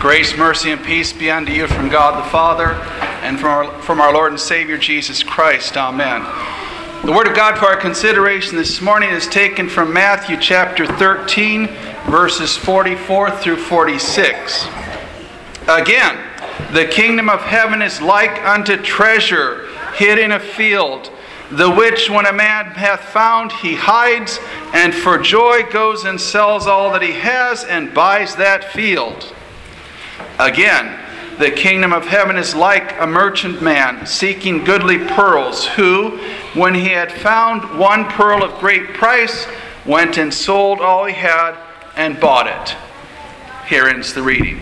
Grace, mercy, and peace be unto you from God the Father and from our Lord and Savior Jesus Christ. Amen. The Word of God for our consideration this morning is taken from Matthew chapter 13, verses 44 through 46. Again, the kingdom of heaven is like unto treasure hid in a field, the which when a man hath found, he hides, and for joy goes and sells all that he has, and buys that field. Again, the kingdom of heaven is like a merchant man seeking goodly pearls, who, when he had found one pearl of great price, went and sold all he had and bought it. Here ends the reading.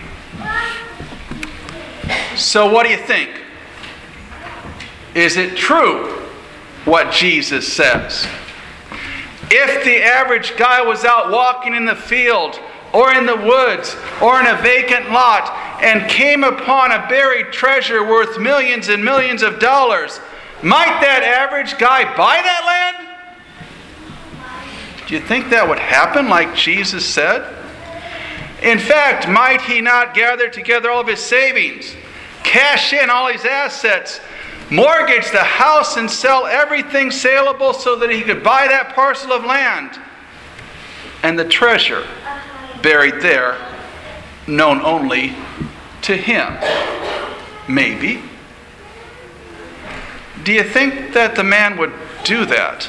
So what do you think? Is it true what Jesus says? If the average guy was out walking in the field or in the woods or in a vacant lot and came upon a buried treasure worth millions and millions of dollars, might that average guy buy that land? Do you think that would happen like Jesus said? In fact, might he not gather together all of his savings, cash in all his assets, mortgage the house and sell everything saleable so that he could buy that parcel of land, and the treasure buried there known only to him? Maybe. Do you think that the man would do that?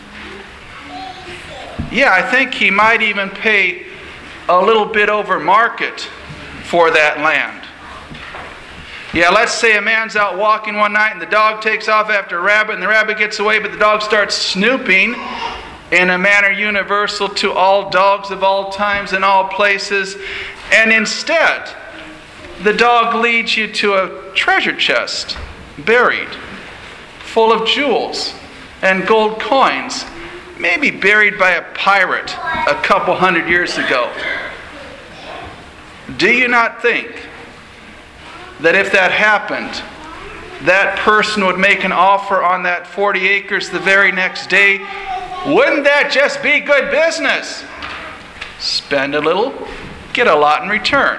Yeah, I think he might even pay a little bit over market for that land. Yeah, let's say a man's out walking one night and the dog takes off after a rabbit and the rabbit gets away, but the dog starts snooping in a manner universal to all dogs of all times and all places. And instead, the dog leads you to a treasure chest buried, full of jewels and gold coins, maybe buried by a pirate a couple hundred years ago. Do you not think that if that happened, that person would make an offer on that 40 acres the very next day? Wouldn't that just be good business? Spend a little, get a lot in return.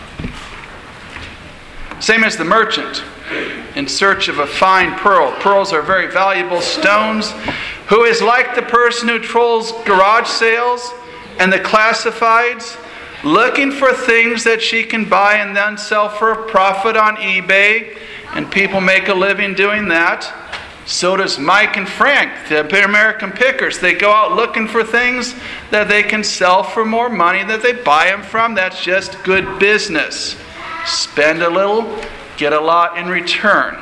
Same as the merchant in search of a fine pearl. Pearls are very valuable stones. Who is like the person who trolls garage sales and the classifieds, looking for things that she can buy and then sell for a profit on eBay, and people make a living doing that. So does Mike and Frank, the American Pickers. They go out looking for things that they can sell for more money that they buy them from. That's just good business. Spend a little, get a lot in return.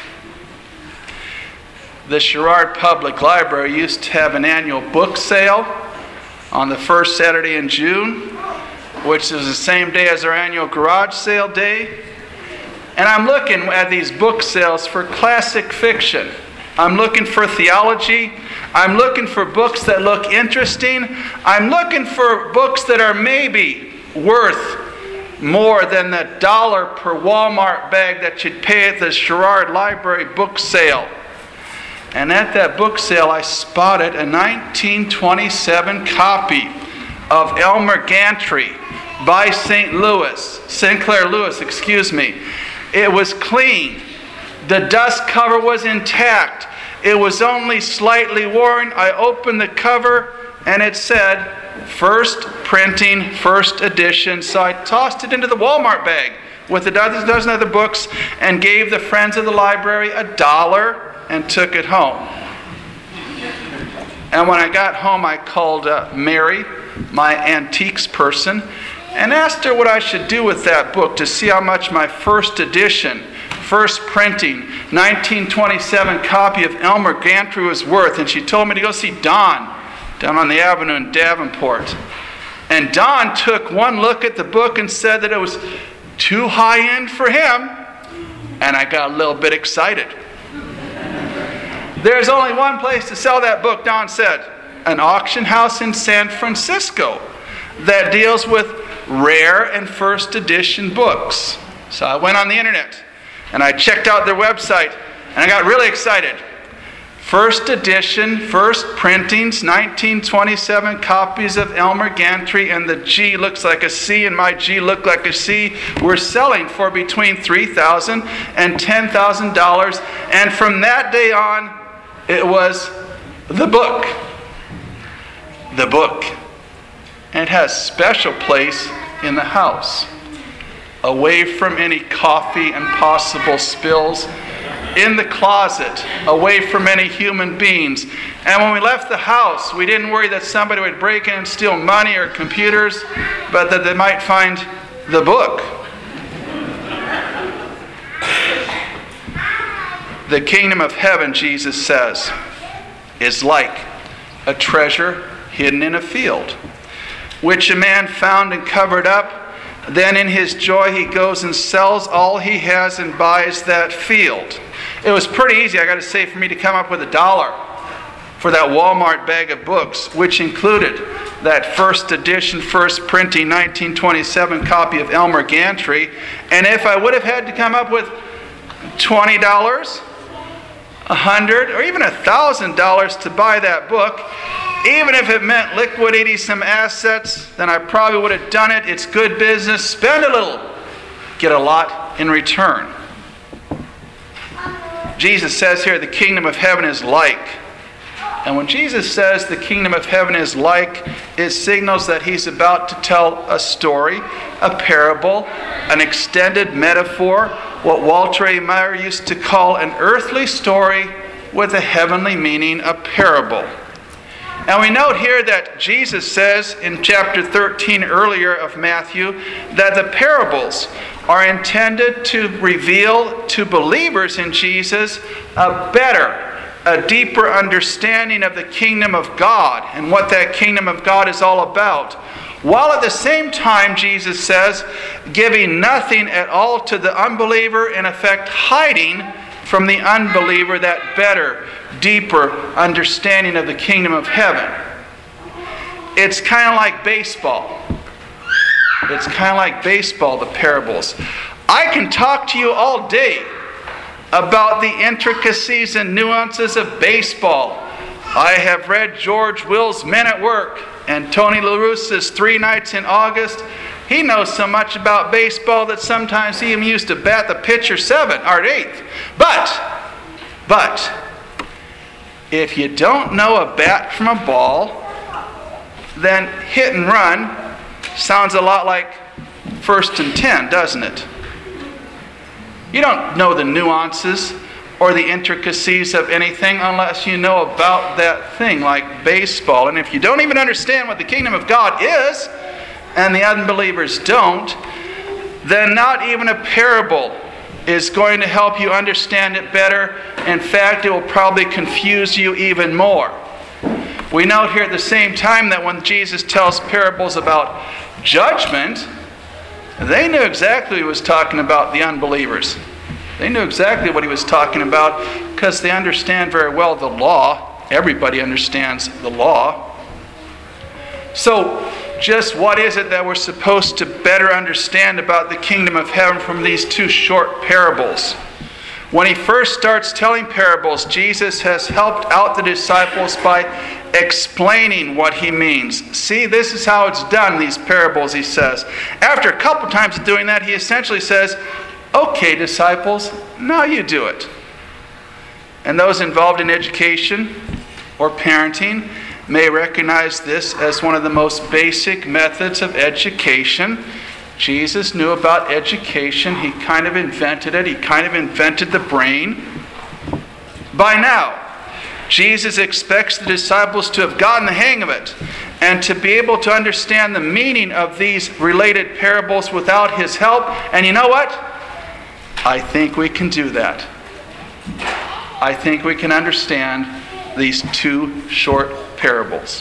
The Sherrard Public Library used to have an annual book sale on the first Saturday in June, which is the same day as our annual garage sale day. And I'm looking at these book sales for classic fiction. I'm looking for theology. I'm looking for books that look interesting. I'm looking for books that are maybe worth more than the $1 per Walmart bag that you'd pay at the Sherrard Library book sale. And at that book sale, I spotted a 1927 copy of Elmer Gantry by Sinclair Lewis. It was clean. The dust cover was intact. It was only slightly worn. I opened the cover and it said, first printing, first edition. So I tossed it into the Walmart bag with a dozen other books and gave the Friends of the Library $1 and took it home. And when I got home, I called Mary, my antiques person, and asked her what I should do with that book to see how much my first edition, first printing, 1927 copy of Elmer Gantry was worth. And she told me to go see Don down on the avenue in Davenport. And Don took one look at the book and said that it was too high end for him. And I got a little bit excited. There's only one place to sell that book, Don said. An auction house in San Francisco that deals with rare and first edition books. So I went on the internet and I checked out their website and I got really excited. First edition, first printings, 1927 copies of Elmer Gantry, and the G looks like a C and my G looked like a C, were selling for between $3,000 and $10,000. And from that day on, it was the book. The book. And it has special place in the house, away from any coffee and possible spills, in the closet, away from any human beings. And when we left the house, we didn't worry that somebody would break in and steal money or computers, but that they might find the book. The kingdom of heaven, Jesus says, is like a treasure hidden in a field, which a man found and covered up. Then in his joy he goes and sells all he has and buys that field. It was pretty easy, I got to say, for me to come up with $1 for that Walmart bag of books, which included that first edition, first printing, 1927 copy of Elmer Gantry. And if I would have had to come up with $20, $100, or even $1,000 to buy that book, even if it meant liquidating some assets, then I probably would have done it. It's good business. Spend a little, get a lot in return. Jesus says here, the kingdom of heaven is like. And when Jesus says the kingdom of heaven is like, it signals that he's about to tell a story, a parable, an extended metaphor, what Walter A. Maier used to call an earthly story with a heavenly meaning, a parable. And we note here that Jesus says in chapter 13 earlier of Matthew that the parables are intended to reveal to believers in Jesus a better, a deeper understanding of the kingdom of God and what that kingdom of God is all about. While at the same time, Jesus says, giving nothing at all to the unbeliever, in effect hiding from the unbeliever that better, deeper understanding of the kingdom of heaven. It's kind of like baseball. It's kind of like baseball, the parables. I can talk to you all day about the intricacies and nuances of baseball. I have read George Will's Men at Work and Tony La Russa's 3 Nights in August. He knows so much about baseball that sometimes he even used to bat the pitcher 7th or 8th. But, if you don't know a bat from a ball, then hit and run sounds a lot like 1st and 10, doesn't it? You don't know the nuances or the intricacies of anything unless you know about that thing like baseball. And if you don't even understand what the kingdom of God is, and the unbelievers don't, then not even a parable is going to help you understand it better. In fact, it will probably confuse you even more. We note here at the same time that when Jesus tells parables about judgment, they knew exactly what he was talking about, the unbelievers. They knew exactly what he was talking about because they understand very well the law. Everybody understands the law. So, just what is it that we're supposed to better understand about the kingdom of heaven from these 2 short parables? When he first starts telling parables, Jesus has helped out the disciples by explaining what he means. See, this is how it's done, these parables, he says. After a couple times of doing that, he essentially says, okay, disciples, now you do it. And those involved in education or parenting may recognize this as one of the most basic methods of education. Jesus knew about education. He kind of invented it. He kind of invented the brain. By now, Jesus expects the disciples to have gotten the hang of it and to be able to understand the meaning of these related parables without his help. And you know what? I think we can do that. I think we can understand these 2 short parables.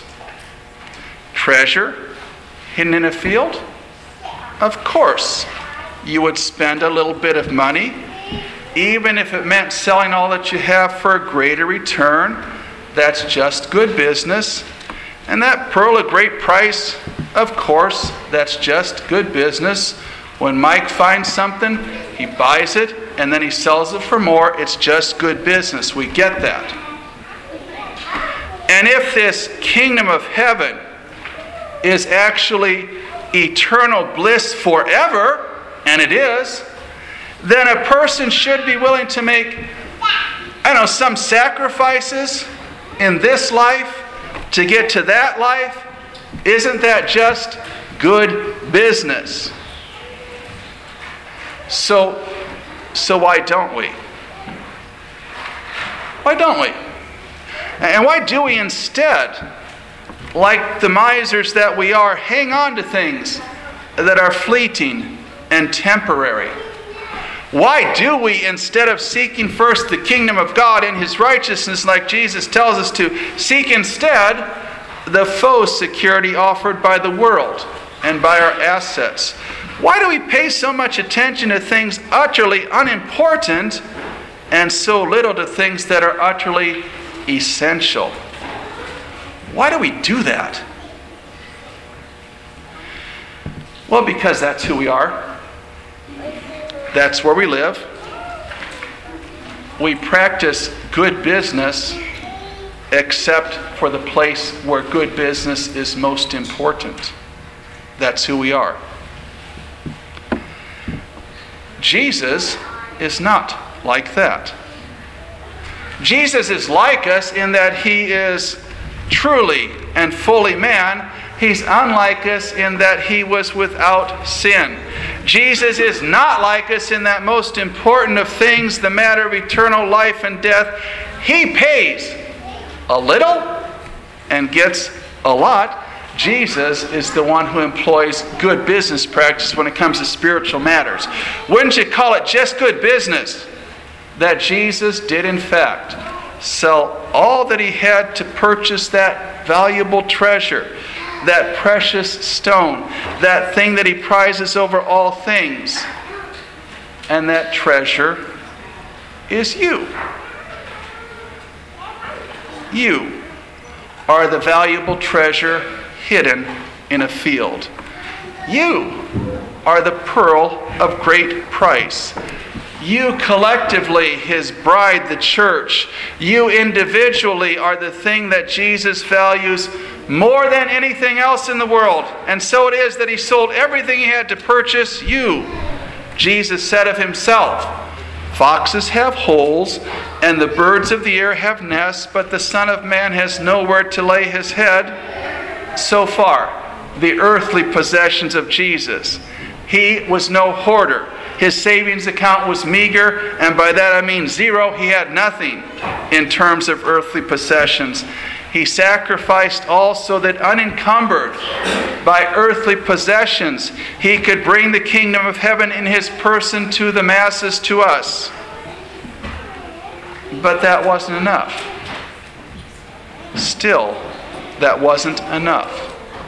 Treasure hidden in a field? Of course, you would spend a little bit of money, even if it meant selling all that you have for a greater return. That's just good business. And that pearl of great price, of course, that's just good business. When Mike finds something, he buys it, and then he sells it for more. It's just good business. We get that. And if this kingdom of heaven is actually eternal bliss forever, and it is, then a person should be willing to make, some sacrifices in this life to get to that life. Isn't that just good business? So why don't we? Why don't we? And why do we instead, like the misers that we are, hang on to things that are fleeting and temporary? Why do we, instead of seeking first the kingdom of God and His righteousness like Jesus tells us to, seek instead the faux security offered by the world and by our assets? Why do we pay so much attention to things utterly unimportant and so little to things that are utterly essential? Why do we do that? Well, because that's who we are. That's where we live. We practice good business except for the place where good business is most important. That's who we are. Jesus is not like that. Jesus is like us in that He is truly and fully man. He's unlike us in that He was without sin. Jesus is not like us in that most important of things, the matter of eternal life and death. He pays a little and gets a lot. Jesus is the one who employs good business practice when it comes to spiritual matters. Wouldn't you call it just good business that Jesus did in fact sell all that He had to purchase that valuable treasure, that precious stone, that thing that He prizes over all things? And that treasure is you. You are the valuable treasure hidden in a field. You are the pearl of great price. You collectively, His bride, the church. You individually are the thing that Jesus values more than anything else in the world. And so it is that He sold everything He had to purchase you. Jesus said of Himself, "Foxes have holes, and the birds of the air have nests, but the Son of Man has nowhere to lay His head." So far, the earthly possessions of Jesus. He was no hoarder. His savings account was meager, and by that I mean zero. He had nothing in terms of earthly possessions. He sacrificed all so that unencumbered by earthly possessions, He could bring the kingdom of heaven in His person to the masses, to us. But that wasn't enough. Still, that wasn't enough.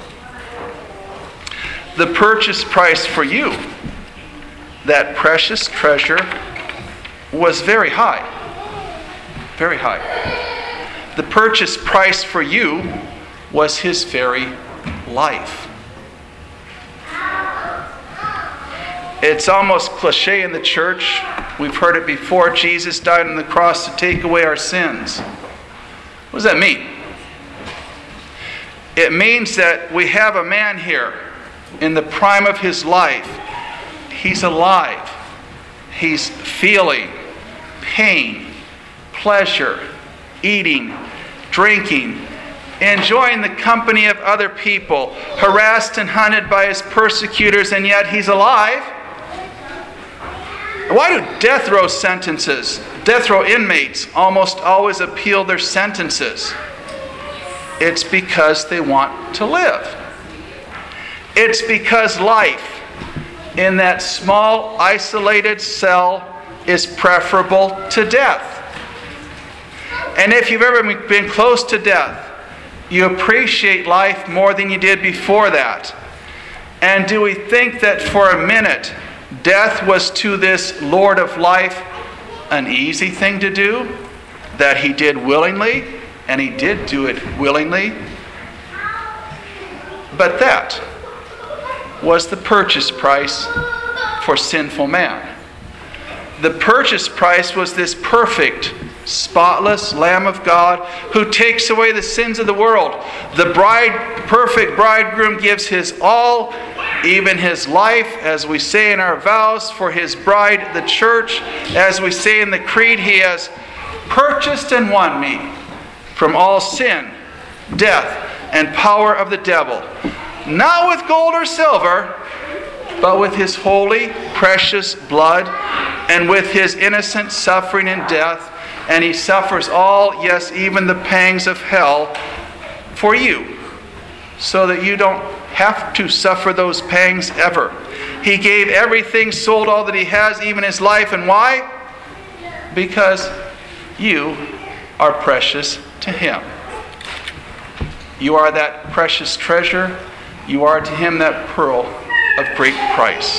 The purchase price for you, that precious treasure, was very high. Very high. The purchase price for you was His very life. It's almost cliche in the church. We've heard it before. Jesus died on the cross to take away our sins. What does that mean? It means that we have a man here in the prime of his life. He's alive. He's feeling pain, pleasure, eating, drinking, enjoying the company of other people, harassed and hunted by his persecutors, and yet he's alive. Why do death row inmates almost always appeal their sentences? It's because they want to live. It's because life in that small, isolated cell is preferable to death. And if you've ever been close to death, you appreciate life more than you did before that. And do we think that for a minute, death was to this Lord of life an easy thing to do? That He did willingly? And He did do it willingly. But that was the purchase price for sinful man. The purchase price was this perfect, spotless Lamb of God who takes away the sins of the world. The perfect bridegroom gives his all, even his life, as we say in our vows, for his bride, the church. As we say in the creed, he has purchased and won me from all sin, death, and power of the devil. Not with gold or silver, but with his holy, precious blood, and with his innocent suffering and death. And he suffers all, yes, even the pangs of hell for you, so that you don't have to suffer those pangs ever. He gave everything, sold all that he has, even his life. And why? Because you are precious to him. You are that precious treasure. You are to him that pearl of great price.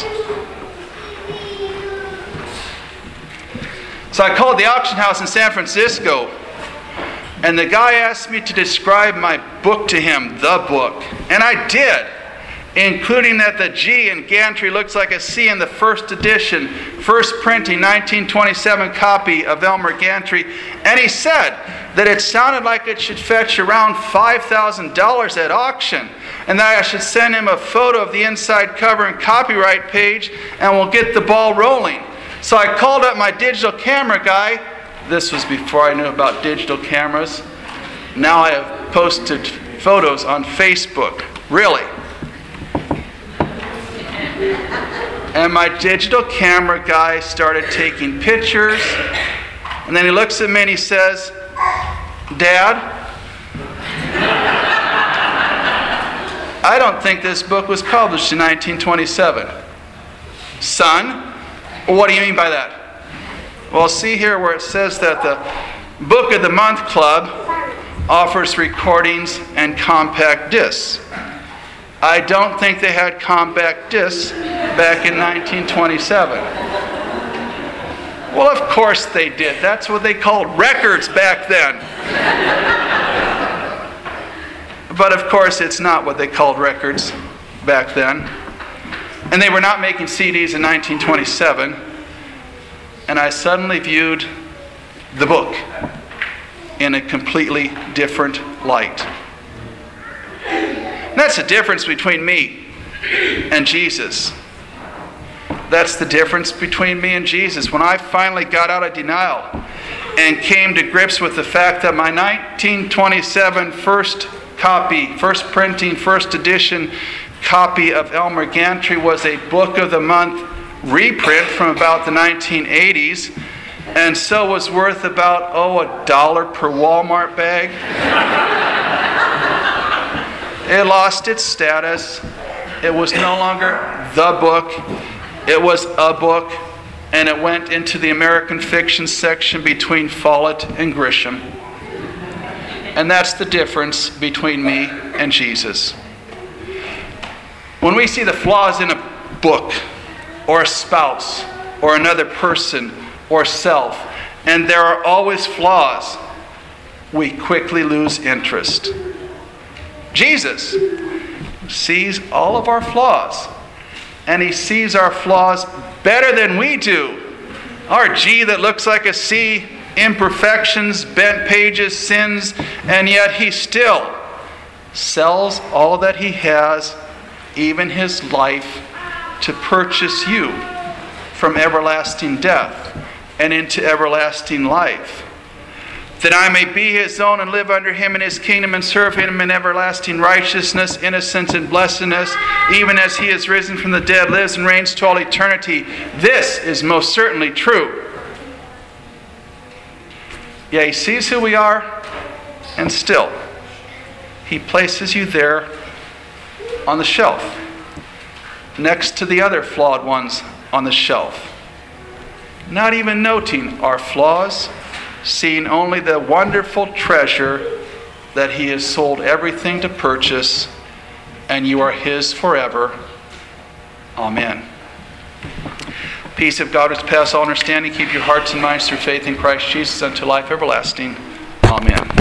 So I called the auction house in San Francisco, and the guy asked me to describe my book to him, the book. And I did, including that the G in Gantry looks like a C in the first edition, first printing, 1927 copy of Elmer Gantry. And he said that it sounded like it should fetch around $5,000 at auction, and that I should send him a photo of the inside cover and copyright page, and we'll get the ball rolling. So I called up my digital camera guy. This was before I knew about digital cameras. Now I have posted photos on Facebook. Really. And my digital camera guy started taking pictures. And then he looks at me and he says, "Dad, I don't think this book was published in 1927. Son, what do you mean by that?" Well, see here where it says that the Book of the Month Club offers recordings and compact discs. I don't think they had compact discs back in 1927. Well, of course they did. That's what they called records back then. But of course it's not what they called records back then. And they were not making CDs in 1927. And I suddenly viewed the book in a completely different light. And that's the difference between me and Jesus. That's the difference between me and Jesus. When I finally got out of denial and came to grips with the fact that my 1927 first printing, first edition copy of Elmer Gantry was a Book of the Month reprint from about the 1980s, and so was worth about $1 per Walmart bag. It lost its status. It was no longer the book. It was a book, and it went into the American fiction section between Follett and Grisham. And that's the difference between me and Jesus. When we see the flaws in a book, or a spouse, or another person, or self, and there are always flaws, we quickly lose interest. Jesus sees all of our flaws, and he sees our flaws better than we do. Our G that looks like a C, imperfections, bent pages, sins, and yet he still sells all that he has, even his life, to purchase you from everlasting death and into everlasting life, that I may be his own and live under him in his kingdom and serve him in everlasting righteousness, innocence, and blessedness, even as he is risen from the dead, lives and reigns to all eternity. This is most certainly true. Yeah, he sees who we are, and still, he places you there on the shelf, next to the other flawed ones on the shelf, not even noting our flaws, seeing only the wonderful treasure that he has sold everything to purchase, and you are his forever. Amen. Peace of God which passes all understanding, keep your hearts and minds through faith in Christ Jesus unto life everlasting. Amen.